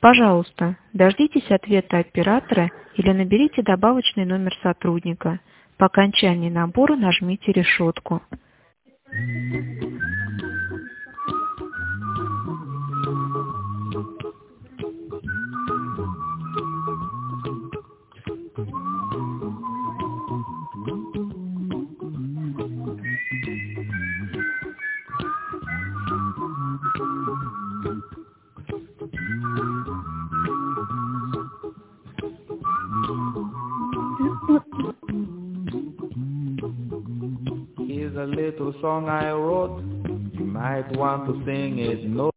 Пожалуйста, дождитесь ответа оператора или наберите добавочный номер сотрудника. По окончании набора нажмите решетку. Here's a little song I wrote. You might want to sing it note